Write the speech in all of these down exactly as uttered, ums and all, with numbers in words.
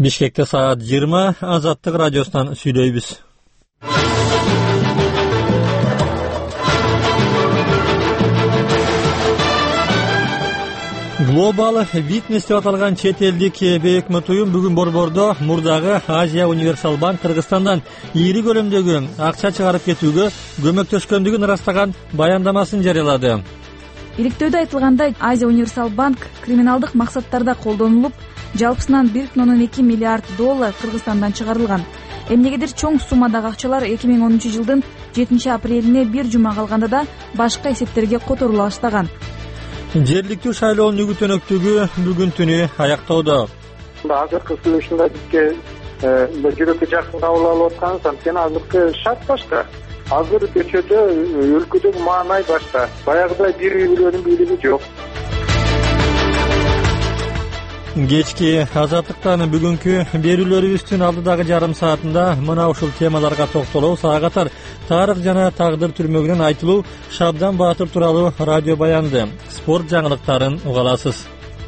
Бишкекте саат жыйырма, Азаттык радиосунан сүйлөйбүз. Global Witness деп аталган чет элдик бейөкмөт уюм бүгүн борбордо мурдагы Азия Универсал банк Кыргызстандан ийри көлөмдөгү акча чыгарып кетүүгө көмөктөшкөндүгүн ырастаган баяндамасын жарыялады. Иликтөөдө айтылгандай, Азия Универсал банк криминалдык максаттарда колдонулуп, жалпысынан бир бүтүн ондон эки миллиард доллар Кыргызстандан чыгарылган. Эмнегедир чоң суммадагы акчалар эки миң онунчу жылдын жетинчи апрелине бир жума калганда да башка эсептерге которула баштаган. Жергиликтүү шайлоонун үгүт-өнөктүгү бүгүн түнү аяктоодо. Азыркы сүйлөшүндө бизге жүрөккө жакын кабыл алып атканбыз, анткени азыркы шарт башка. Азыр көчөдө өлкөдөгү маанай башка. Баягыдай бир үй-бүлөнүн бийлиги жок. Кечки Азаттыктан бүгүнкү берүүлөрүбүздүн алдыдагы жарым саатында мына ушул темаларга токтолобуз. Ага катар тарых жана тагдыр түрмөгүнөн айтылуу Шабдан Баатыр тууралуу радио баянды, спорт жаңылыктарын уга аласыз.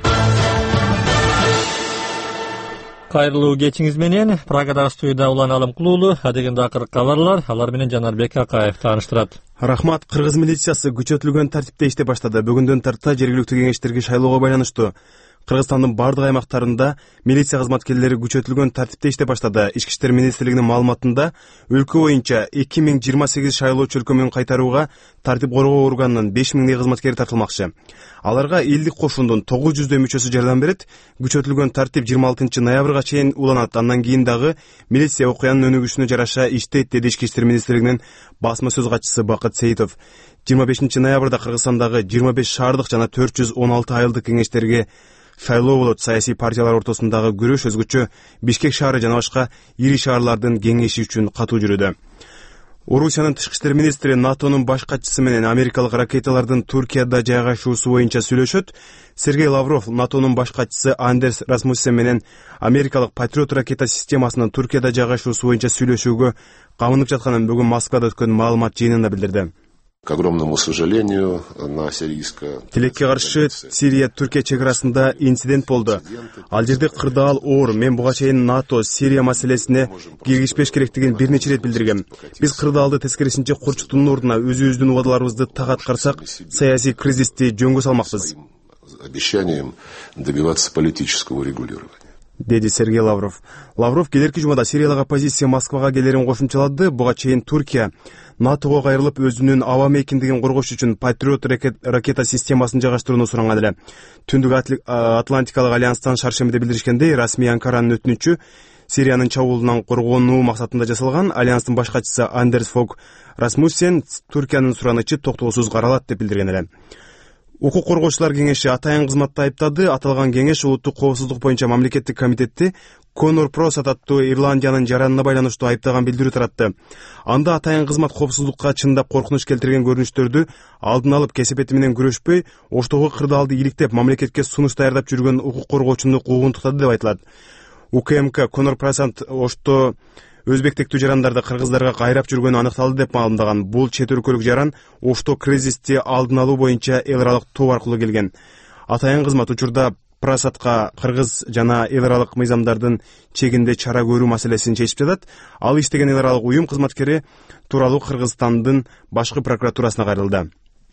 Кайрылуу кечиңиз менен. Прагадагы студияда Улан Алымкулуулу, адегенде акыркы кабарлар, алар менен Жанарбек Акаев тааныштырат. Рахмат. Кыргыз милициясы күчөтүлгөн тартипте иштей баштады. Бүгүндөн тарта жергиликтүү кеңештерге шайлоого байланыштуу Кыргызстандын бардык аймактарында милиция кызматкерлери күчөтүлгөн тартипте иштей баштады. Ички иштер министрлигинин маалыматында өлкө боюнча эки миң жыйырма сегиз шайлоочу өлкөмөн кайтарууга тартип коргоо органынын беш миңдей кызматкери тартылмакчы. Аларга элдик кошундун тогуз жүздөй мүчөсү жардам берет. Күчөтүлгөн тартип жыйырма алтынчы ноябрга чейин уланат. Андан кийин дагы милиция окуянын өнүгүшүнө жараша иштейт, деди ички иштер министрлигинин басма сөз катчысы Бакыт Сейитов. жыйырма бешинчи ноябрда Кыргызстандагы жыйырма беш шаардык жана төрт жүз он алты айылдык кеңештерге шайлоо болот. Саясий партиялар ортосундагы күрөш өзгөчө Бишкек шаары жана башка ири шаарлардын кеңеши үчүн катуу жүрүүдө. Орусиянын тышкы иштер министри НАТОнун баш катчысы менен америкалык ракеталардын Туркияда жайгашуусу боюнча сүйлөшөт. Сергей Лавров НАТОнун баш катчысы Андерс Расмуссен менен америкалык Патриот ракета системасынын Туркияда жайгашуусу боюнча сүйлөшүүгө камынып жатканын бүгүн Москвада өткөн маалымат жыйынында билдирди. К огромному сожалению, на сирийско... Тилекке каршы Сирия-Түркия чекарасында инцидент болду. Ал жерде кырдаал оор. Мен буга чейин НАТО Сирия маселесине киргизбеш керектигин бир нече рет билдиргем. Биз кырдаалды тескерисинче корчутуунун ордуна өзүбүздүн убадаларыбызды так аткарсак, саясий кризисти жөнгө салмакпыз. Обещанием добиваться политического регулирования, деди Сергей Лавров. Лавров келерки жумада Сириялык оппозиция Москвага келерин кошумчалады. Буга чейин Туркия НАТОго кайрылып өзүнүн аба мейкиндигин коргош үчүн Патриот ракета системасын жайгаштырууну суранган эле. Түндүк Атлантикалык альянстан шаршембиде билдиришкендей, расмий Анкаранын өтүнүчү Сириянын чабуулунан коргонуу максатында жасалган. Альянстын баш катчысы Андерс Фог Расмуссен Туркиянын суранычы токтоосуз каралат деп билдирген эле. Укук коргоочулар кеңеши атайын кызматты айыптады. Аталган кеңеш улуттук коопсуздук боюнча мамлекеттик комитетти Конор Просат аттуу Ирландиянын жаранына байланыштуу айыптаган билдирүү таратты. Анда атайын кызмат коопсуздукка чындап коркунуч келтирген көрүнүштөрдү алдын алып кесепети менен күрөшпөй, оштогу кырдаалды иликтеп мамлекетке сунуш даярдап жүргөн укук коргоочуну куугун туктады деп айтылат. УКМК Конор Просат ошто өзбектектүү жарандарды кыргыздарга кайрап жүргөнү аныкталды деп маалымдаган. Бул чет өлкөлүк жаран ошто кризисти алдын алуу боюнча эл аралык топ аркылуу келген. Атайын кызмат учурда Прасатка кыргыз жана эл аралык мыйзамдардын чегинде чара көрүү маселесин чечип жатат. Ал иштеген эл аралык уюм кызматкери тууралуу Кыргызстандын башкы прокуратурасына кайрылды.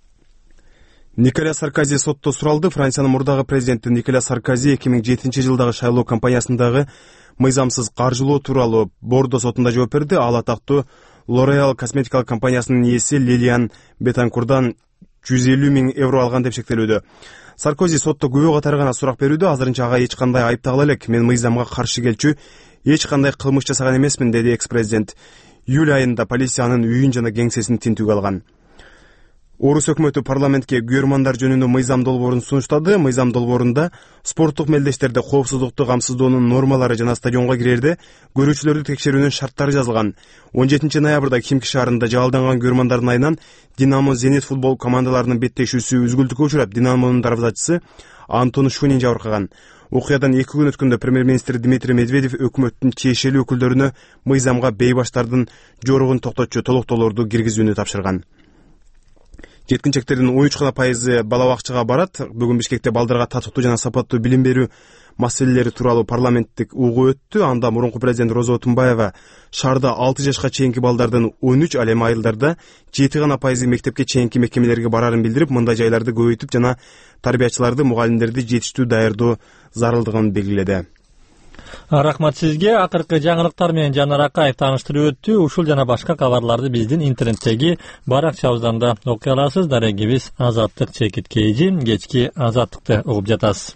Николя Саркози сотто суралды. Франциянын мурдагы президенти Николя Саркози эки миң жетинчи жылдагы шайлоо кампаниясындагы мыйзамсыз каржылоо тууралуу Бордо сотунда жооп берди. Ал атактуу L'Oréal косметикалык компаниясынын ээси Лилиан Бетанкурдан жүз элүү миң евро алган деп шектелүүдө. Саркози сотто күбө катары гана сурак берүүдө. Азырынча ага эч кандай айып тагыла элек. Мен мыйзамга каршы келчү эч кандай кылмыш жасаган эмесмин, деди экс-президент. Июль айында полиция анын үйүн жана кеңсесин тинтүүгө алган. Орус өкмөтү парламентке күйөрмандар жөнүндө мыйзам долбоорун сунуштады. Мыйзам долбоорунда спорттук мелдештерде коопсуздукту камсыздоонун нормалары жана стадионго кирерде көрүүчүлөрдү текшерүүнүн шарттары жазылган. он жетинчи ноябрда Химки шаарында жаалданган күйөрмандардын айынан Динамо Зенит футбол командаларынын беттешүүсү үзгүлтүккө учурап, Динамонун дарбазачысы Антон Шунин жабыркаган. Окуядан эки күн өткөндө премьер-министр Дмитрий Медведев өкмөттүн тиешелүү өкүлдөрүнө мыйзамга бейбаштардын жоругун токтотчу толуктоолорду киргизүүнү тапшырган. жеткинчектердин он үч гана пайызы бала бакчага барат. Бүгүн Бишкекте балдарга татыктуу жана сапаттуу билим берүү маселелери тууралуу парламенттик угуу өттү. Анда мурунку президент Роза Отунбаева шаарда алты жашка чейинки балдардын он үч, ал эми айылдарда жети гана пайызы мектепке чейинки мекемелерге барарын билдирип, мындай жайларды көбөйтүп жана тарбиячыларды, мугалимдерди жетиштүү даярдоо зарылдыгын белгиледи. Рахмат сизге. Акыркы жаңылыктар менен Жанар Акаев тааныштырып өттү. Ушул жана башка кабарларды биздин интернеттеги баракчабыздан да окуй аласыз. Дарегибиз Азаттык Чекит Кейжи. Кечки Азаттыкты угуп жатасыз.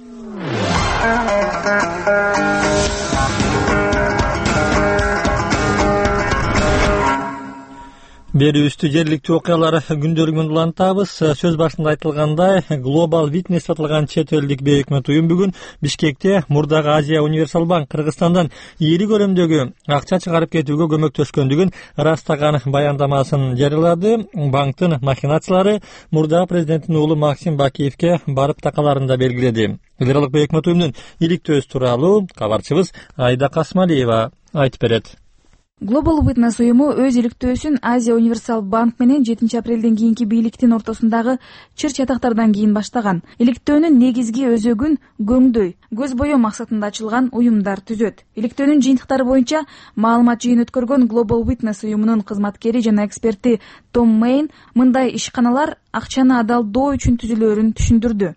Берүүбүздү жергиликтүү окуялар күндөлүгүн улантабыз. Сөз башында айтылгандай, Global Witness аталган чет элдик бейөкмөт уюм бүгүн Бишкекте мурдагы Азия Универсал Банк Кыргызстандан ири көлөмдөгү акча чыгарып кетүүгө көмөктөшкөндүгүн ырастаган баяндамасын жарыялады. Банктын махинациялары мурдагы президенттин уулу Максим Бакиевке барып такаларын да белгиледи. Федералдык бейөкмөт уюмдун иликтөөсү тууралуу кабарчыбыз Айда Касмалиева айтып берет. Global Witness уюму өз иликтөөсүн Азия Универсал Банк менен жетинчи апрелден кийинки бийликтин ортосундагы чыр чатактардан кийин баштаган. Иликтөөнүн негизги өзөгүн көңдөй, көз боё максатында ачылган уюмдар түзөт. Иликтөөнүн жыйынтыктары боюнча маалымат жыйын өткөргөн Global Witness уюмунун кызматкери жана эксперти Том Мейн мындай ишканалар акчаны адалдоо үчүн түзүлөөрүн түшүндүрдү.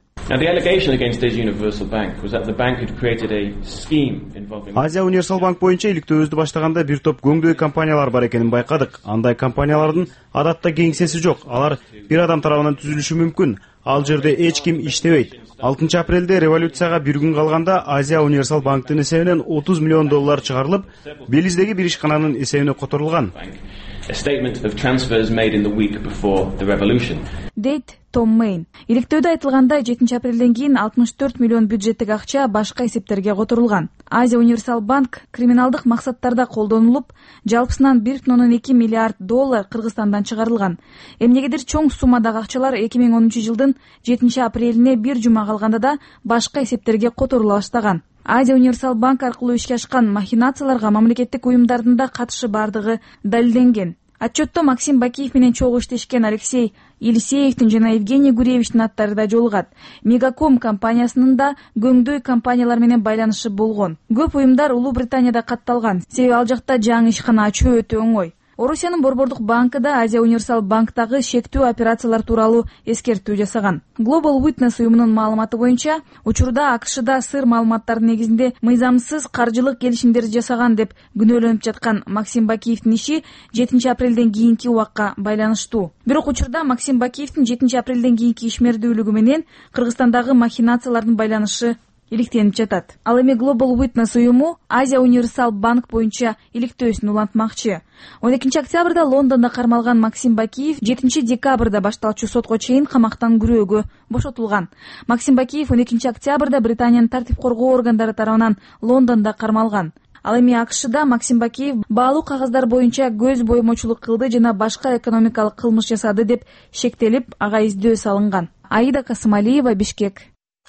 Азия Универсал Банк боюнча иликтөөбүздү баштаганда бир топ көңдөй компаниялар бар экенин байкадык. Андай компаниялардын адатта кеңсеси жок. Алар бир адам тарабынан түзүлүшү мүмкүн. Ал жерде эч ким иштебейт. алтынчы апрелде революцияга бир күн калганда Азия Универсал Банктын эсебинен отуз миллион доллар чыгарылып, Белиздеги бир ишкананын эсебине которулган. A statement of transfers made in the week before the revolution. Дейт Том Мейн. Иликтөөдө айтылгандай, жетинчи апрелден кийин алтымыш төрт миллион бюджеттик акча башка эсептерге которулган. Азия Универсал Банк криминалдык максаттарда колдонулуп, жалпысынан бир бүтүн ондон эки миллиард доллар Кыргызстандан чыгарылган. Эмнегедир чоң суммадагы акчалар эки миң онунчу жылдын жетинчи апрелине бир жума калганда да башка эсептерге которула баштаган. Азия Универсал Банк аркылуу ишке ашкан махинацияларга мамлекеттик уюмдардын да катышы бардыгы далилденген. Отчетто Максим Бакиев менен чогуу иштешкен Алексей Елисеевдин жана Евгений Гуревичтин аттары да жолугат. Мегаком компаниясынын да көңдөй компаниялар менен байланышы болгон. Көп уюмдар Улуу Британияда катталган. Себеби ал жакта жаңы ишкана ачуу өтө оңой. Орусиянын Борбордук банкы да Азия Универсал Банктагы шектүү операциялар тууралуу эскертүү жасаган. Global Witness уюмунун маалыматы боюнча, учурда АКШда сыр маалыматтардын негизинде мыйзамсыз каржылык келишимдерди жасаган деп күнөөлөнүп жаткан Максим Бакиевдин иши жетинчи апрелден кийинки убакка байланыштуу. Бирок учурда Максим Бакиевдин жетинчи апрелден кийинки ишмердүүлүгү менен Кыргызстандагы махинациялардын байланышы иликтенип жатат. Ал эми Global Witness уюму Азия Универсал Банк боюнча иликтөөсүн улантмакчы. он экинчи октябрда Лондондо кармалган Максим Бакиев жетинчи декабрда башталчу сотко чейин камактан күрөөгө бошотулган. Максим Бакиев он экинчи октябрда Британиянын тартип коргоо органдары тарабынан Лондондо кармалган. Ал эми АКШда Максим Бакиев баалуу кагаздар боюнча көз боймочулук кылды жана башка экономикалык кылмыш жасады деп шектелип, ага издөө салынган. Аида Касымалиева, Бишкек.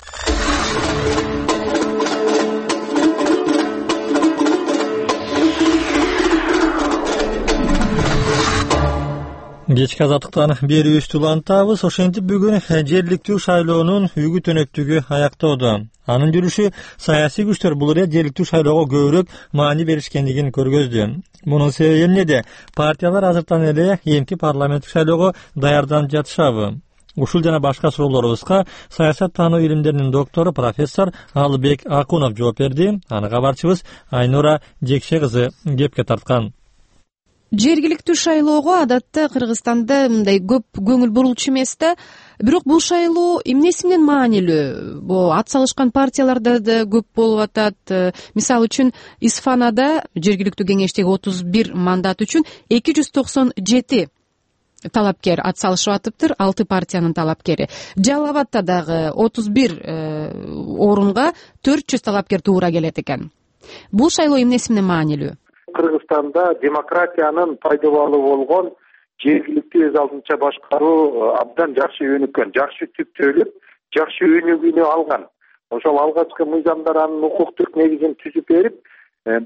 Кечки Азаттыктан берүүбүздү улантабыз. Ошентип бүгүн жергиликтүү шайлоонун үгүт өнөктүгү аяктоодо. Анын жүрүшү саясий күчтөр бул ирет жергиликтүү шайлоого көбүрөөк маани беришкендигин көргөздү. Мунун себеби эмнеде? Партиялар азыртан эле эмки парламенттик шайлоого даярданып жатышабы? Ушул жана башка суроолорубузга саясат таануу илимдеринин доктору профессор Алыбек Акунов жооп берди. Аны кабарчыбыз Айнура Жекше кызы кепке тарткан. Жергиликтүү шайлоого адатта Кыргызстанда мындай көп көңүл бурулчу эмес да. Бирок бул шайлоо эмнеси менен маанилүү? Бу ат салышкан партияларда да көп болуп атат. Мисалы үчүн Исфанада жергиликтүү кеңештеги отуз бир мандат үчүн эки жүз токсон жети талапкер ат салышып атыптыр, алты партиянын талапкери. Жалал Абадта дагы отуз бир орунга төрт жүз талапкер туура келет экен. Бул шайлоо эмнеси менен маанилүү? Кыргызстанда демократиянын пайдалуу болгон жергиликтүү өз алдынча башкаруу абдан жакшы өнүккөн, жакшы түптөлүп, жакшы өнүгүүнү алган. Ошол алгачкы мыйзамдар анын укуктук негизин түзүп берип,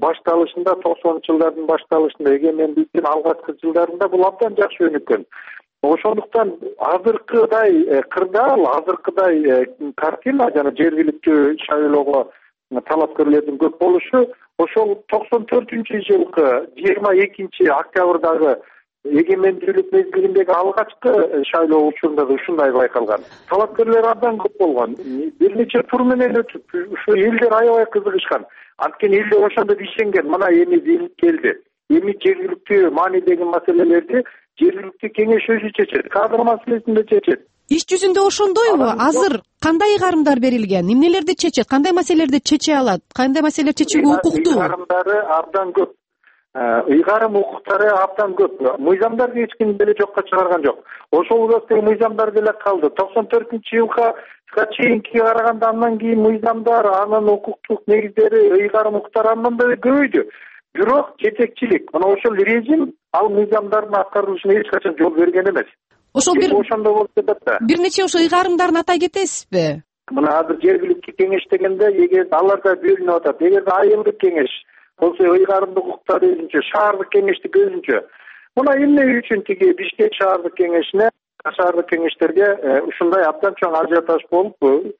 башталышында токсонунчу жылдардын башталышында эгемендиктин алгачкы жылдарында бул абдан жакшы өнүккөн. ошондуктан азыркыдай кырдаал, азыркыдай картина жана жергиликтүү шайлоого талапкерлердин көп болушу ошол токсон төртүнчү жылкы жыйырма экинчи октябрдагы эгемендүүлүк мезгилиндеги алгачкы шайлоо учурунда да ушундай байкалган. Талапкерлер абдан көп болгон. Бир нече тур менен өтүп, ушу элдер аябай кызыгышкан. Анткени элдер ошондо ишенген, мына эми бийлик келди. Эми жергиликтүү маанидеги маселелерди жергиликтүү кеңеш өзү чечет, кадр маселесин да чечет. Иш жүзүндө ошондойбу? Азыр кандай ыйгарымдар берилген? Эмнелерди чечет? Кандай маселелерди чече алат? Кандай маселелер чечүүгө укуктуу? Ыйгарымдары абдан көп. Ыйгарым укуктары абдан көп. Мыйзамдарды эч ким деле жокко чыгарган жок. Ошол убакыттагы мыйзамдар деле калды. токсон төртүнчү жылга чейинки караганда андан кийин мыйзамдар, анын укуктук негиздери, ыйгарым укуктары андан да көбөйдү. Бирок жетекчилик, мына ошол режим ал мыйзамдардын аткарылышына эч качан жол берген эмес. Ошол бир ошондо болуп жатат да. Бир нече ошо ыйгарымдарын атай кетесизби? Мына азыр жергиликтүү кеңеш дегенде эгер алар да бөлүнүп атат, эгерде айылдык кеңеш болсо ыйгарымдык укуктар өзүнчө, шаардык кеңештик өзүнчө. Мына эмне үчүн тиги Бишкек шаардык кеңешине, шаардык кеңештерге ушундай абдан чоң ажиотаж болуп,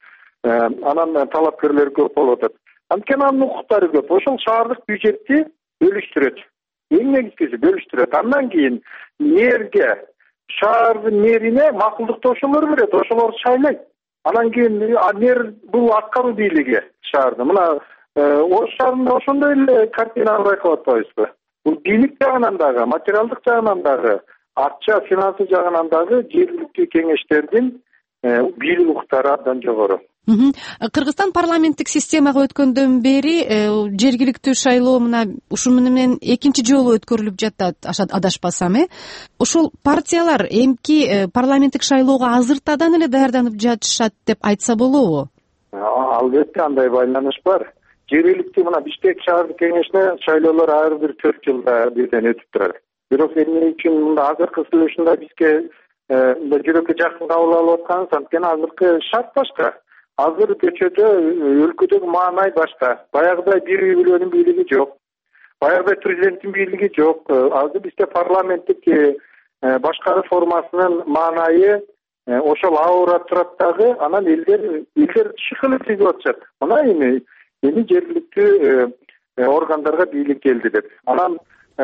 анан талапкерлер көп болуп атат. Анткени анын укуктары көп. Ошол шаардык бюджетти бөлүштүрөт. Эң негизгиси бөлүштүрөт. Андан кийин мэрге, шаардын мэрине макулдуктоошулар берет, ошолор шайлайт. Анан кийин мэр бул аткаруу бийлиги шаардын. Мына Ош шаарында ошондой эле картинаны байкап атпайбызбы? Бул бийлик жагынан дагы, материалдык жагынан дагы, акча, финансы жагынан дагы жергиликтүү кеңештердин бийлик укуктары абдан жогору. Кыргызстан парламенттик системага өткөндөн бери жергиликтүү шайлоо мына ушу менен экинчи жолу өткөрүлүп жатат, адашпасам, э? Ошол партиялар эмки парламенттик шайлоого азыртадан эле даярданып жатышат деп айтса болобу? Албетте андай байланыш бар. Жергиликтүү мына Бишкек шаардык кеңешине шайлоолор ар бир төрт жылда бирден өтүп турат. Бирок эмне үчүн мында азыркы сүйлөшүндө бизге жүрөккө жакын кабыл алып атканыбыз, анткени азыркы шарт башка. Азыр көчөдө өлкөдөгү маанай башка. Баягыдай бир үй бүлөнүн бийлиги жок. Баягыдай президенттин бийлиги жок. Азыр бизде парламенттик башкаруу формасынын маанайы ошол ауырап турат дагы, анан элдер элдер шыкылып тийип атышат. Мына эми эми жергиликтүү органдарга бийлик келди деп. Анан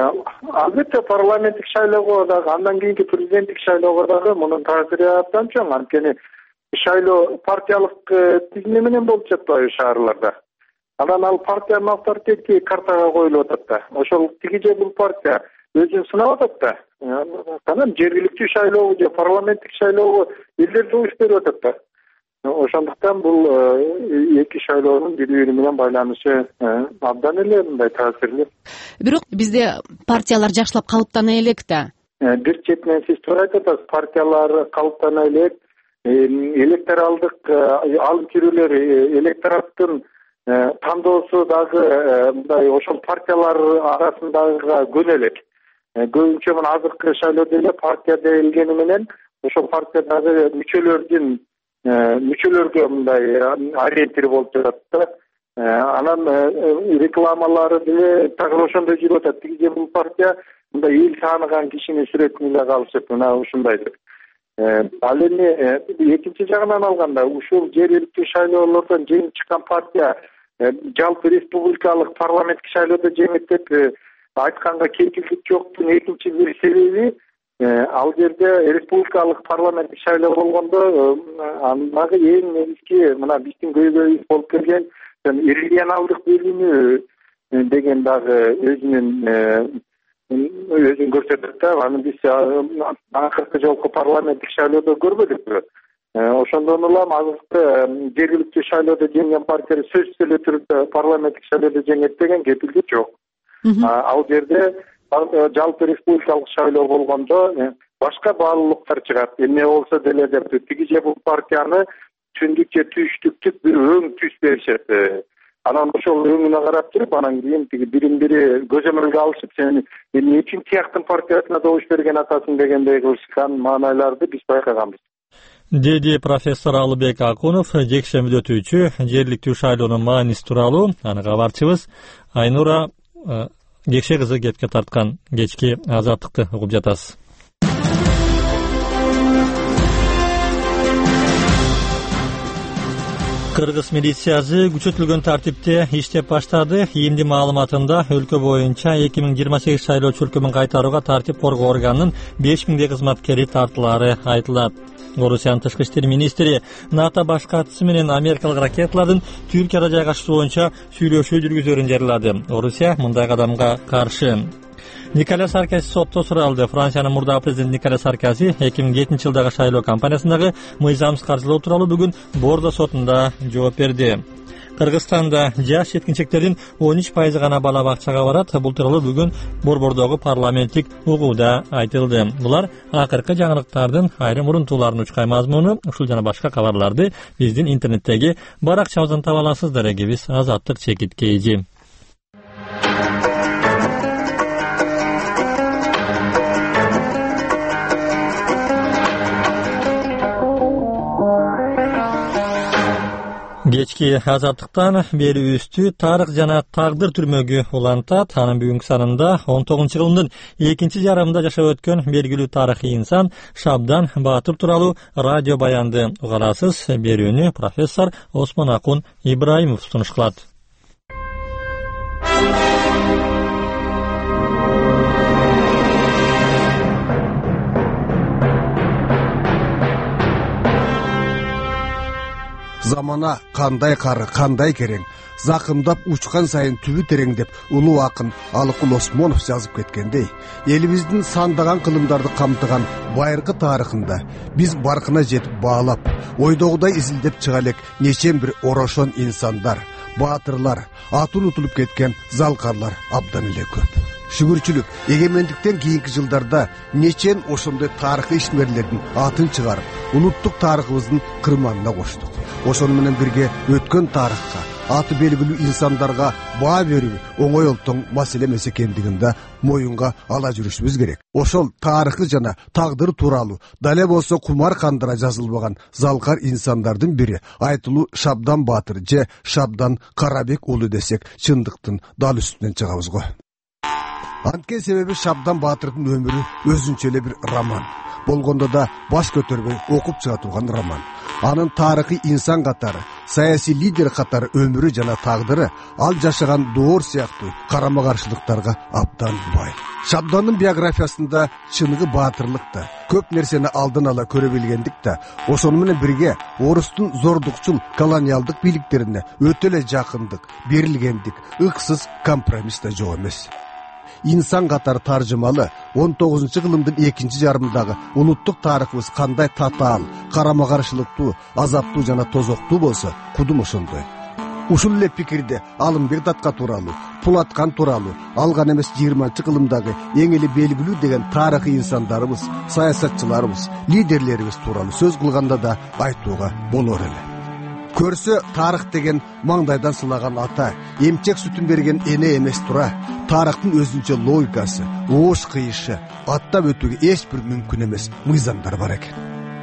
албетте парламенттик шайлоого дагы, андан кийинки президенттик шайлоого дагы мунун таасири абдан чоң. Анткени шайлоо партиялык тизме менен болуп жатпайбы шаарларда. Анан ал партиянын авторитети картага коюлуп атат да. Ошол тиги же бул партия өзүн сынап атат да. Анан жергиликтүү шайлоого же парламенттик шайлоого элдер добуш берип атат да. Ошондуктан бул эки шайлоонун бири-бири менен байланышы абдан эле мындай таасирлүү. Бирок бизде партиялар жакшылап калыптана элек да. Бир четинен сиз туура айтып атасыз, партиялар калыптана элек. Электоралдык алып жүрүүлөр, электораттын тандоосу дагы мындай ошол партиялар арасындагы көнө элек. Көбүнчө мына азыркы шайлоодо эле партия делгени менен ошол партиядагы мүчөлөрдүн мүчөлөргө мындай ориентир болуп жатат да. Анан рекламалары деле так ошондой жүрүп атат. Тиги же бул партия мындай эл тааныган кишини сүрөтүн эле калышып, мына ушундай деп. Ал эми экинчи жагынан алганда ушул жергиликтүү шайлоолордон жеңип чыккан партия жалпы республикалык парламенттик шайлоодо жеңет деп айтканга кепилдик жоктун экинчи бир себеби, ал жерде республикалык парламенттик шайлоо болгондо андагы эң негизги мына биздин көйгөйүбүз болуп келген регионалдык бөлүнүү деген дагы өзүнүн өзүн көрсөтөт да. Аны биз акыркы жолку парламенттик шайлоодо көрбөдүкпү. Ошондон улам азыркы жергиликтүү шайлоодо жеңген партия сөзсүз эле түрдө парламенттик шайлоодо жеңет деген кепилдик жок. Ал жерде жалпы республикалык шайлоо болгондо башка баалуулуктар чыгат. Эмне болсо деле деп тиги же бул партияны түндүк же түштүктүк бир өң түс беришет. Анан ошол өңүнө карап туруп, анан кийин тиги бирин бири көзөмөлгө алышып, сен эмне үчүн тияктын партиясына добуш берген атасың дегендей кылышкан маанайларды биз байкаганбыз. Деди профессор Алыбек Акунов жекшембиде өтүүчү жергиликтүү шайлоонун мааниси тууралуу аны кабарчыбыз Айнура Гекше кызы кепке тарткан кечки азаттыкты угуп жатасыз. Кыргыз милициясы күчөтүлгөн тартипте иштеп баштады. ИИМдин маалыматында өлкө боюнча эки миң жыйырма сегиз шайлоочу өлкөмүн кайтарууга тартип коргоо органынын беш миңдей кызматкери тартылаары айтылат. Орусиянын тышкы иштер министри НАТО баш катчысы менен америкалык ракеталардын Түркияда жайгашуу боюнча сүйлөшүү жүргүзөрүн жарыялады. Орусия мындай кадамга каршы. Николя Саркози сотто суралды. Франциянын мурдагы президенти Николя Саркози эки миң жетинчи жылдагы шайлоо кампаниясындагы мыйзамсыз каржылоо тууралуу бүгүн Бордо сотунда жооп берди. Кыргызстанда жаш жеткинчектердин он үч пайызы гана бала бакчага барат. Бул тууралуу бүгүн Борбордогу парламенттик угууда айтылды. Булар акыркы жаңылыктардын айрым урунтууларын учкай мазмуну. Ушул жана башка кабарларды биздин интернеттеги баракчабыздан таба аласыздар. Эгибиз Азаттык чекит кейжи. Кечки Азаттыктан берүүбүздү тарых жана тагдыр түрмөгү улантат. Анын бүгүнкү санында он тогузунчу кылымдын экинчи жарымында жашап өткөн белгилүү тарыхый инсан Шабдан Баатыр тууралуу радио баянды угаласыз. Берүүнү профессор Осмонакун Ибраимов сунуш кылат. Замана кандай кары, кандай керең, закымдап учкан сайын түбү тереңдеп улуу акын Алыкул Осмонов жазып кеткендей, элибиздин сандаган кылымдарды камтыган байыркы тарыхында биз баркына жетип баалап, ойдогудай изилдеп чыга элек нечен бир орошон инсандар, баатырлар, аты унутулуп кеткен залкарлар абдан эле көп. Шүгүрчүлүк эгемендиктен кийинки жылдарда нечен ошондой тарыхый ишмерлердин атын чыгарып, улуттук тарыхыбыздын кырманына коштук. Ошону менен бирге өткөн тарыхка, аты белгилүү инсандарга баа берүү оңой олтоң маселе эмес экендигин да моюнга ала жүрүшүбүз керек. Ошол тарыхы жана тагдыр тууралуу дале болсо кумар кандыра жазылбаган залкар инсандардын бири айтылуу Шабдан Баатыр же Шабдан Карабек уулу десек чындыктын дал үстүнөн чыгабыз го. Анткен себеби Шабдан Баатырдын өмүрү өзүнчө эле бир роман. Болгондо да баш көтөрбөй окуп чыга турган роман. Анын тарыхый инсан катары, саясий лидер катары өмүрү жана тагдыры ал жашаган доор сыяктуу карама каршылыктарга абдан бай. Шабдандын биографиясында чыныгы баатырлык да, көп нерсени алдын ала көрө билгендик да, ошону менен бирге орустун зордукчул колониалдык бийликтерине өтө эле жакындык, берилгендик, ыксыз компромисс да жок эмес. Инсан катары таржымалы он тогузунчу кылымдын экинчи жарымындагы улуттук тарыхыбыз кандай татаал, карама каршылыктуу, азаптуу жана тозоктуу болсо, кудум ошондой. Ушул эле пикирде Алымбек Датка тууралуу, Пулаткан тууралуу алган эмес жыйырманчы кылымдагы эң эле белгилүү деген тарыхый инсандарыбыз, саясатчыларыбыз, лидерлерибиз тууралуу сөз кылганда да айтууга болор эле. Көрсө тарых деген маңдайдан сылаган ата, эмчек сүтүн берген эне эмес тура, тарыхтын өзүнчө логикасы, оош кыйышы, аттап өтүүгө эч бир мүмкүн эмес мыйзамдар бар экен.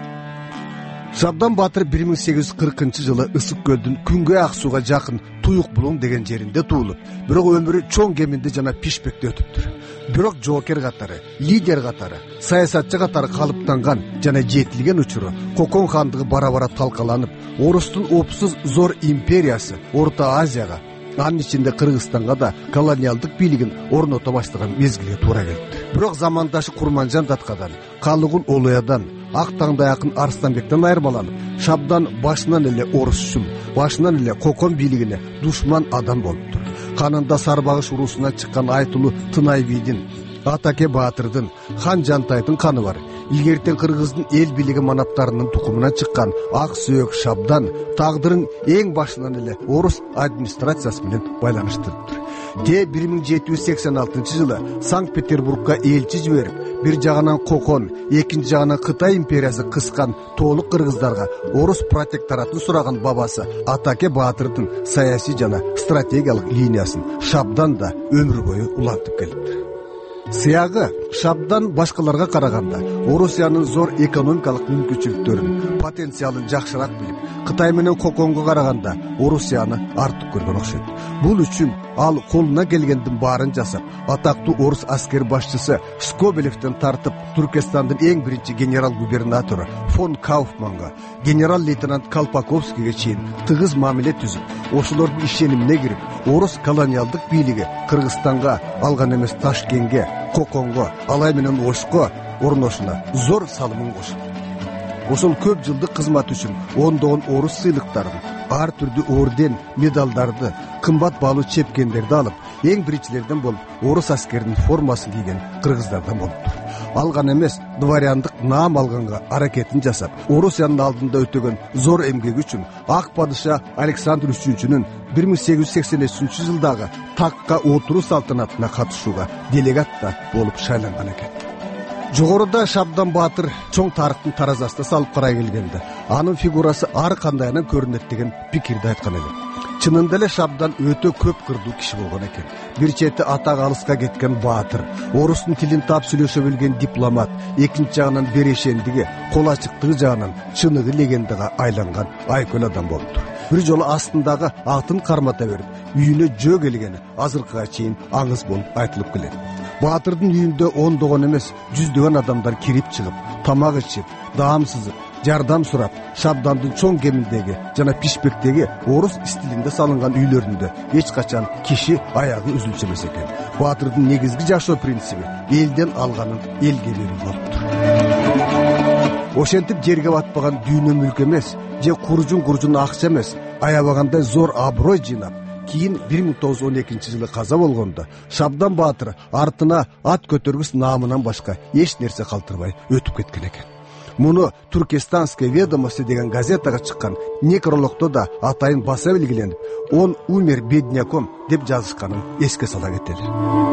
Шабдан Баатыр бир миң сегиз жүз кыркынчы жылы Ысык көлдүн күнгөй ак сууга жакын Туюк Булуң деген жеринде туулуп, бирок өмүрү чоң кеминде жана пишпекте өтүптүр. Бирок жоокер катары, лидер катары, саясатчы катары калыптанган жана жетилген учуру Кокон хандыгы бара-бара талкаланып, орустун опсуз зор империясы Орто Азияга, анын ичинде Кыргызстанга да колониалдык бийлигин орното баштаган мезгилге туура келди. Бирок замандашы Курманжан Даткадан, Калыгул Олуядан, Ак таңдай акын Арстанбектен айырмаланып, Шабдан башынан эле орусчул, башынан эле Кокон бийлигине душман адам болуптур. Канында Сарбагыш уруусунан чыккан айтылуу Тынай бийдин, Атаке Баатырдын, Хан Жантайдын каны бар. Илгертен Кыргыздын эл бийлиги манаптарынын тукумунан чыккан Ак сөөк Шабдан тагдырын эң башынан эле орус администрациясы менен байланыштырыптыр. Те бир миң жети жүз сексен алтынчы жылы Санкт-Петербургка элчи жиберип, бир жагынан Кокон, экинчи жагынан Кытай империясы кыскан тоолук кыргыздарга орус протекторатын сураган бабасы Атаке Баатырдын саясий жана стратегиялык линиясын Шабдан да өмүр бою улантып келиптир. сыягы Шабдан башкаларга караганда Орусиянын зор экономикалык мүмкүнчүлүктөрүн, потенциалын жакшыраак билип, Кытай менен Коконго караганда Орусияны артык көргөн окшойт. Бул үчүн ал колуна келгендин баарын жасап, атактуу орус аскер башчысы Скобелевден тартып, Түркистандын эң биринчи генерал-губернатору фон Кауфманга, генерал-лейтенант Колпаковскийге чейин тыгыз мамиле түзүп, ошолордун ишенимине кирип, орус колониалдык бийлиги Кыргызстанга алган эмес Ташкентке, Коконго, алай менен Ошко орношуна зор салымын кошуп, ошол көп жылдык кызмат үчүн ондогон орус сыйлыктарын, ар түрдүү орден, медалдарды, кымбат баалуу чепкендерди алып, эң биринчилерден болуп, орус аскеринин формасын кийген кыргыздардан болуптур. Алган эмес, дворяндык наам алганга аракетин жасап, Орусиянын алдында өтөгөн зор эмгеги үчүн ак падыша Александр үчүнчүнүн бир миң сегиз жүз сексен үчүнчү жылдагы такка отуруу салтанатына катышууга делегат да болуп шайланган экен. Жогоруда Шабдан Баатыр чоң тарыхтын таразасына салып карай келгенде, анын фигурасы ар кандайынан көрүнөт деген пикирди айткан элем. Чынында эле Шабдан өтө көп кырдуу киши болгон экен. Бир чети атак алыска кеткен баатыр, орустун тилин тап сүйлөшө билген дипломат, экинчи жагынан берешендиги, кол ачыктыгы жагынан чыныгы легендага айланган айкөл адам болуптур. Бир жолу астындагы атын кармата берип, үйүнө жөө келгени азыркыга чейин аңыз болуп айтылып келет. Баатырдын үйүндө ондогон эмес, жүздөгөн адамдар кирип чыгып, тамак ичип, даам сызып, жардам сурап, Шабдандын чоң кеминдеги жана Пишпектеги орус стилинде салынган үйлөрүндө эч качан киши аягы үзүлчү эмес экен. Баатырдын негизги жашоо принциби элден алганын элге берүү болуптур. Ошентип жерге батпаган дүйнө мүлк эмес, же куржун-куржун акча эмес, аябагандай зор аброй жыйнап, кийин бир миң тогуз жүз он экинчи жылы каза болгондо Шабдан Баатыр артына ат көтөргүс наамынан башка эч нерсе калтырбай өтүп кеткен экен. Муну Туркестанская ведомости деген газетага чыккан некрологдо да атайын баса белгиленип, он умер бедняком деп жазышканын эске сала кетели.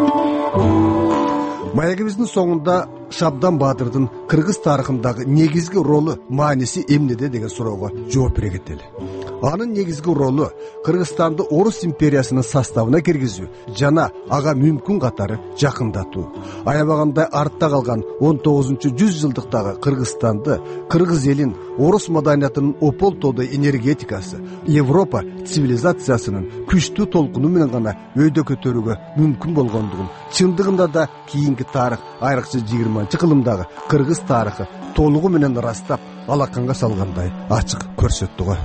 Маягыбыздын соңунда Шабдан Баатырдын кыргыз тарыхындагы негизги ролу, мааниси эмнеде деген суроого жооп бере кетели. Анын негизги ролу Кыргызстанды Орус империясынын составына киргизүү жана ага мүмкүн катары жакындатуу. Аябагандай артта калган он тогузунчу жүз жылдыктагы Кыргызстанды, кыргыз элин орус маданиятынын опол тоодой энергетикасы, Европа цивилизациясынын күчтүү толкуну менен гана өйдө көтөрүүгө мүмкүн болгондугун чындыгында да кийинки тарых, айрыкча жыйырманчы кылымдагы кыргыз тарыхы толугу менен ырастап, алаканга салгандай ачык көрсөттү го.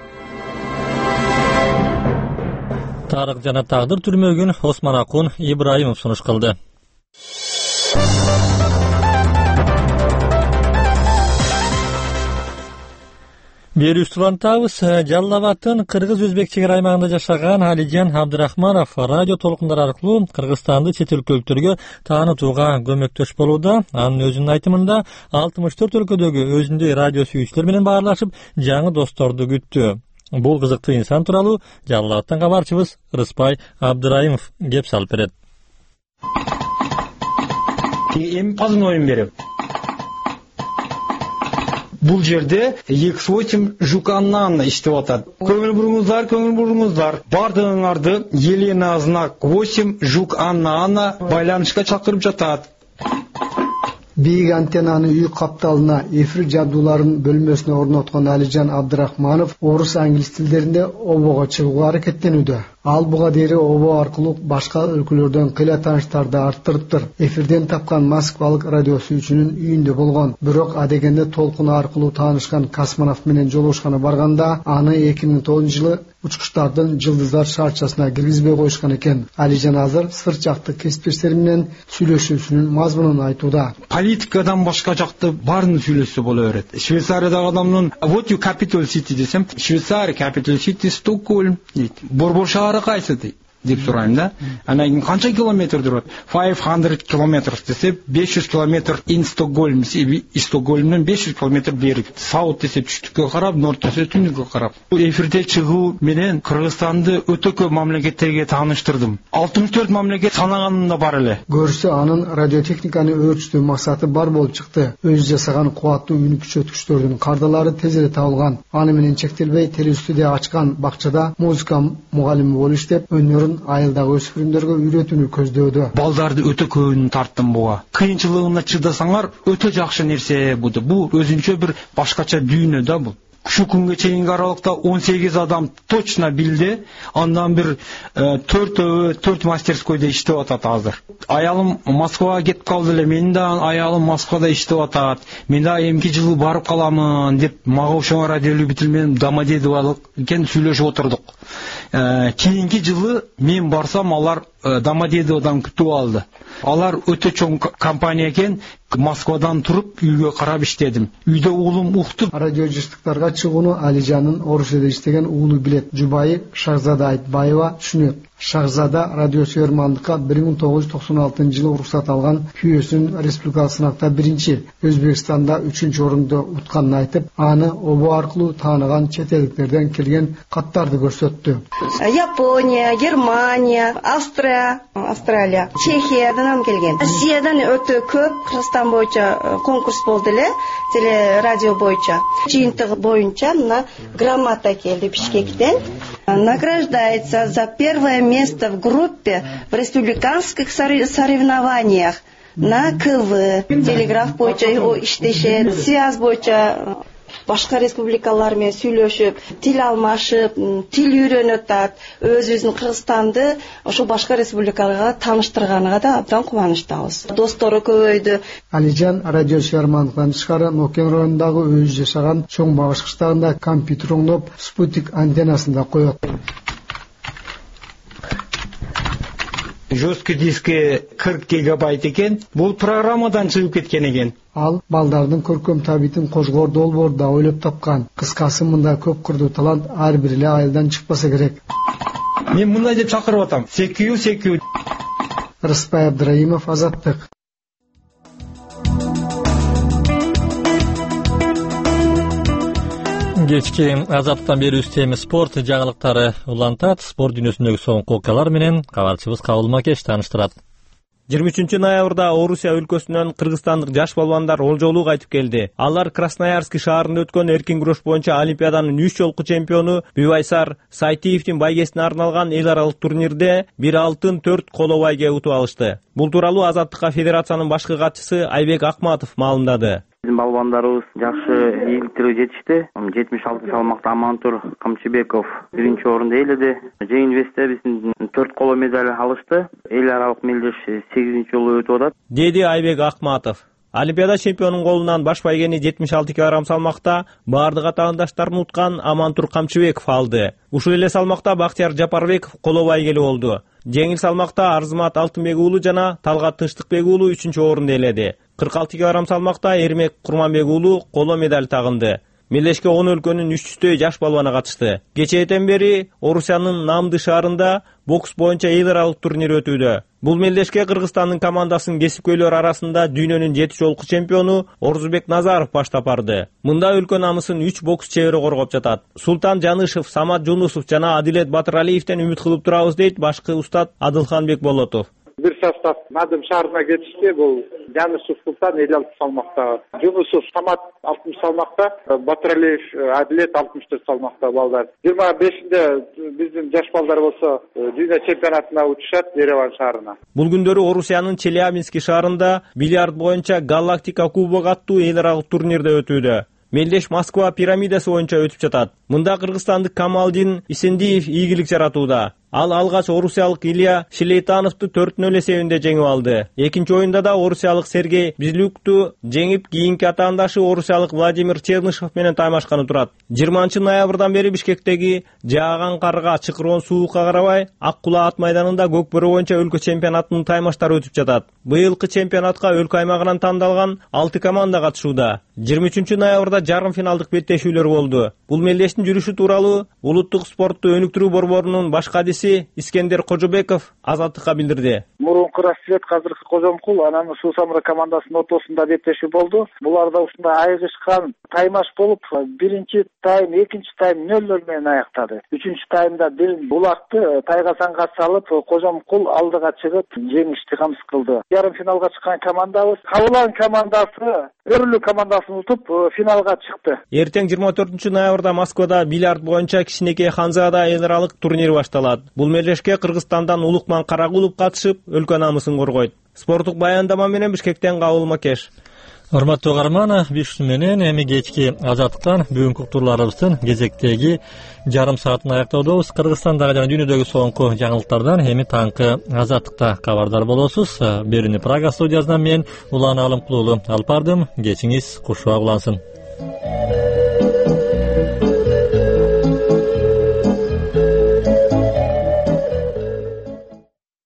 Тарых жана тагдыр түрмөгүн Осман Акун Ибраимов сунуш кылды. Берүүстүлантабыз Жалал Абадтын кыргыз-өзбек чек ара аймагында жашаган Алижан Абдырахманов радио толкундар аркылуу Кыргызстанды чет өлкөлүктөргө таанытууга көмөктөш болууда. Анын өзүнүн айтымында алтымыш төрт өлкөдөгү өзүндөй радио сүйүүчүлөр менен баарлашып, жаңы досторду күттү. Бул кызыктуу инсан тууралуу Жалал Абадтан кабарчыбыз Рыспай Абдырайымов кеп салып берет. Эми пазын оюн берем. Бул жерде икс восемь Жук-Анна иштеп атат. Көңүл буруңуздар, көңүл буруңуздар. Бардыгыңарды Елена знак восемь Жук-Анна байланышка чакырып жатат. Бийик антеннаны үй капталына эфир жабдууларын бөлмөсүнө орноткон Алижан Абдырахманов орус англис тилдеринде обого чыгууга аракеттенүүдө. Ал буга дейин обо аркылуу башка өлкөлөрдөн кыйла тааныштарды арттырыптыр. Эфирден тапкан Москвалык радио сүйүүчүнүн үйүндө болгон, бирок адегенде толкуну аркылуу таанышкан космонавт менен жолугушканы барганда, аны эки миң тогузунчу жылы учкучтардын Жылдыздар шарчасына киргизбей коюшкан экен. Алижан азыр сыр жакты кесиптештери менен сүйлөшүүсүнүн мазмунун айтууда. Политикадан башка жакты баарын сүйлөшсө боло берет. Швейцариядагы адамдын what you capital city десем, Швейцария capital city Стокгольм дейт. Борбор шаары кайсы дейт деп сурайм да. Анан кийин канча километр турат? беш жүз километр десе, беш жүз километр ин Стокгольм, и Стокгольмдон беш жүз километр бери. Саут десе түштүккө карап, норт десе түндүккө карап. Бул эфирде чыгуу менен Кыргызстанды өтө көп мамлекеттерге тааныштырдым. алтымыш төрт мамлекет санаганымда бар эле. Көрсө анын радиотехниканы өөрчүтүү максаты бар болуп чыкты. Өзү жасаган кубаттуу үнү күчөткүчтөрдүн кардалары тез эле табылган. Аны менен чектелбей телестудия ачкан бакчада музыка мугалими болуп иштеп, өнөрүн анын айылдагы өспүрүмдөргө үйрөтүүнү көздөөдө. Балдарды өтө көбүн тарттым буга. Кыйынчылыгына чыдасаңар өтө жакшы нерсе бу. Бул өзүнчө бир башкача дүйнө да бул. Şu күнгө чейинки аралыкта он сегиз адам точно билди. Андан бир төрт төрт мастерскойдо иштеп атат азыр. Аялым Москвага кетип калды эле. Менин да аялым Москвада иштеп атат. Мен да эмки жылы барып каламын деп мага ошоңо радиолюбитель менен Домодедово экен сүйлөшүп отурдук. Кийинки жылы мен барсам алар Домодедоводан күтүп алды. Алар өтө чоң компания экен. Москвадан туруп үйгө карап иштедим. Үйдө уулум укту. Радиожурналисттарга чыгууну Алижандын Орусияда иштеген уулу билет. Жубайы Шахзада Айтбаева түшүнөт. Шахзада радиосүйөрмандыкка бир миң тогуз жүз токсон алтынчы жылы уруксат алган, күйөөсүн республикалык сынакта биринчи, Өзбекстанда үчүнчү орунду утканын айтып, аны обо аркылуу тааныган чет элдиктерден келген каттарды көрсөттү. Япония, Германия, Австрия, Австралия, Чехиядан келген. Россиядан өтө көп, Кыргызстан боюнча конкурс болду эле, теле радио боюнча. Жыйынтыгы боюнча мына грамота келди Бишкектен. Награждается за первое место в группе в республиканских соревнованиях на КВ. Телеграф боюнча иштешет, связь боюнча башка республикалар менен сүйлөшүп, тил алмашып, тил үйрөнүп атат. Өзүбүздүн Кыргызстанды ошо башка республикаларга тааныштырганга да абдан кубанычтабыз. Достору көбөйдү. Алижан радиосүйөрмандыктан тышкары Нокен районундагы өзү жашаган чоң багышкычтарында компьютер оңдоп, спутник антеннасында коет. Жесткий диски кырк гигабайт экен. Бул программадан чыгып кеткен экен. Ал балдардын көркөм табитин козгоор долбоорду ойлоп тапкан. Кыскасы мында көп кырдуу талант ар бир эле айылдан чыкпаса керек. Мен мындай деп чакырып атам. Секүү, секүү. Рыспай Абдраимов, Азаттык. Кечки Азаттан берүүбүз теми спорт жаңылыктары улантат. Спорт дүйнөсүндөгү соңку окуялар менен кабарчыбыз Кабыл Макеш тааныштырат. жыйырма үчүнчү ноябрда Орусия өлкөсүнөн кыргызстандык жаш балбандар олжолуу кайтып келди. Алар Красноярск шаарында өткөн эркин күрөш боюнча Олимпиаданын үч жолку чемпиону Бибайсар Сайтиевдин байгесине арналган эл аралык турнирде бир алтын, төрт коло байге утуп алышты. Бул тууралуу Азаттыкка федерациянын башкы катчысы Айбек Акматов маалымдады. Биздин балбандарыбыз жакшы ийгиликтерге жетишти. жетимиш алты салмакта Амантур Камчыбеков биринчи орунду ээледи. Жээнвесте биздин төрт коло медаль алышты. Эл аралык мелдеш сегизинчи жолу өтүп атат, деди Айбек Акматов. Олимпиада чемпионунун колунан баш байгени жетимиш алты килограмм салмакта бардык атаандаштарын уткан Амантур Камчыбеков алды. Ушул эле салмакта Бактияр Жапарбеков коло байгели болду. Жеңил салмакта Арзымат Алтынбек уулу жана Талгат Тынчтыкбек уулу үчүнчү орунду ээледи. кырк алты килограмм салмакта Эрмек Курманбек уулу коло медаль тагынды. Мелдешке он өлкөнүн үч жүздөй жаш балбаны катышты. Кечээден бери Орусиянын Намды шаарында бокс боюнча эл аралык турнир өтүүдө. Бул мелдешке Кыргызстандын командасынын кесипкөйлөр арасында дүйнөнүн жети жолку чемпиону Орзубек Назаров баштап барды. Мында өлкө намысын үч бокс чебери коргоп жатат. Султан Жанышев, Самат Жунусов жана Адилет Батыралиевден үмүт кылып турабыз дейт башкы устат Адылхан Бекболотов. Бир состав Надым шаарына кетишти. Бул Жанышев Султан элүү алты салмакта, Жунусов Самат алтымыш салмакта, Батыралиев Адилет алтымыш төрт салмакта балдар. жыйырма бешинде биздин жаш балдар болсо дүйнө чемпионатына учушат Ереван шаарына. Бул күндөрү Орусиянын Челябинск шаарында бильярд боюнча Галактика кубок аттуу эл аралык турнирде өтүүдө. Мелдеш Москва пирамидасы боюнча өтүп жатат. Мында кыргызстандык Камалдин Исендиев ийгилик жаратууда. Ал алгач орусиялык Илья Шилейтановду төрт нөл эсебинде жеңип алды. Экинчи оюнда да орусиялык Сергей Безлюкту жеңип, кийинки атаандашы орусиялык Владимир Чернышев менен таймашканы турат. жыйырманчы ноябрдан бери Бишкектеги жааган карга, чыкыроон суукка карабай, Ак Кула ат майданында көк бөрө боюнча өлкө чемпионатынын таймаштары өтүп жатат. Быйылкы чемпионатка өлкө аймагынан тандалган алты команда катышууда. жыйырма үчүнчү ноябрда жарым финалдык беттешүүлөр болду. Бул мелдештин жүрүшү тууралуу улуттук спортту өнүктүрүү борборунун баш кадиси Искендер Кожобеков Азаттыкка билдирди. Мурунку Рассвет, азыркы Кожомкул, анан Суу Самура командасынын ортосунда беттешүү болду. Буларда ушундай айгышкан таймаш болуп, биринчи тайм, экинчи тайм нөл нөл менен аяктады. Үчүнчү таймда бир булакты тайгасанга салып, Кожомкул алдыга чыгып, жеңишти камсыз кылды. Ярым финалга чыккан командабыз Кабылан командасы Өрүлү командасын утуп финалга чыкты. Эртең жыйырма төртүнчү ноябрда Москва Москвада бильярд боюнча кичинекей ханзада эл аралык турнир башталат. Бул мелдешке Кыргызстандан Улукман Карагулов катышып, өлкө намысын коргойт. Спорттук баяндама менен Бишкектен Кабыл Макеш. Урматтуу угарман, биз менен эми кечки Азаттыктан бүгүнкү турларыбыздын кезектеги жарым саатын аяктоодобуз. Кыргызстандагы жана дүйнөдөгү соңку жаңылыктардан эми таңкы Азаттыкта кабардар болосуз. Берүүнү Прага студиясынан мен Улан Алымкулуулу алып бардым. Кечиңиз кушуак улансын.